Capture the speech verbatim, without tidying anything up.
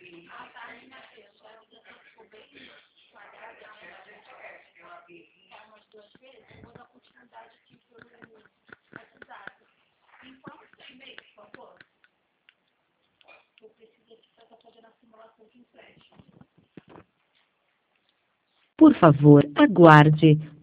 Ah, tá, aí na frente. A ligação ficou bem quadrada, tá umas duas vezes. Eu vou dar continuidade aqui pelo WhatsApp. Enquanto você e-mail, por favor. Eu preciso aqui para estar fazendo a simulação aqui em flash. Por favor, aguarde.